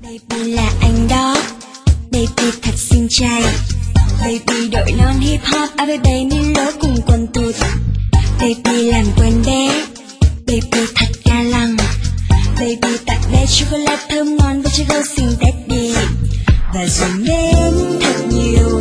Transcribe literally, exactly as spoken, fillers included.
Baby là anh đó, baby thật xinh trai. Baby đội non hip hop, áo với baby lố cùng quần tụt. Baby làm quen bé, baby thật ga lăng. Baby tặng bé chocolate thơm ngon với chiếc gấu xinh tết đi. Và rồi đến thật nhiều